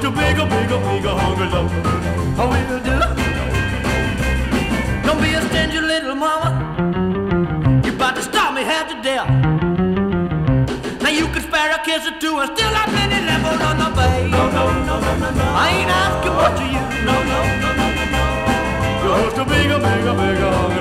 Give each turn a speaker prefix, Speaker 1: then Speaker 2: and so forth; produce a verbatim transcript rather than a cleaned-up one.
Speaker 1: a big, a big, a big, a hungry lover. I will do. Don't be a stingy little mama. You about to stop me half to death. Now you can spare a kiss or two and still have many levels on the bay. No, no, no, no, no, no. I ain't asking much of you. No, no, no, no, no, no. Just a big, a big, a big, a hungry